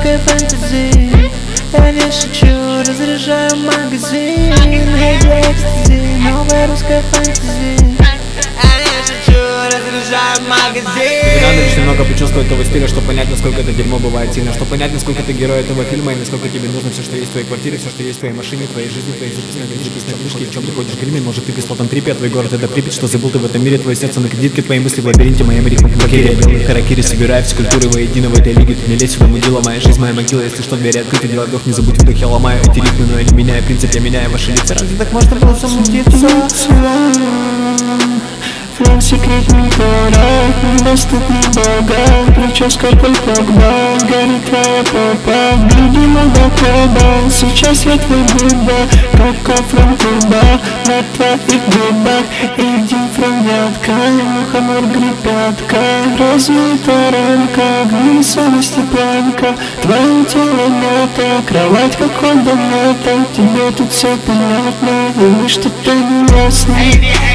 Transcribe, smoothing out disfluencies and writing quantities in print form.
русская фэнтези. Я не шучу, разряжаю магазин. Hey, экстази, новая русская фэнтези. Я не шучу, разряжаю магазин. Надо лишь немного почувствовать того стиля, чтобы понять, насколько это дерьмо бывает сильно, чтобы понять, насколько ты герой этого фильма и насколько тебе нужно все, что есть в твоей квартире, все, что есть в твоей машине, в твоей жизни, в твоей записной книжке, в чем ты ходишь в гриме, может ты бесплатном трипе, а твой город это Припять, что забыл ты в этом мире, твое сердце на кредитке, твои мысли в лабиринте, моя рифма бакерия, белые харакири, собирая все культуры воедино в этой лиге, ты не лезь сюда, мудила, моя жизнь, моя могила, если что, двери открыты, делай вдох, не забудь вдох, я ломаю эти ритмы, но я не меняю принцип, я меняю ваши лица, разве так можно было замутиться? Флэм секретный город, доступный богат, прическа Погба, горит твоя попа, видимо до клуба, сейчас я твой Будда, как from Куба, на твоих губах, иди франятка, мухомор гребятка, размыта рамка, огни совести планка, твое тело мята, кровать как Honda Mata, тебе тут все понятно, думаю, что ты не ясный.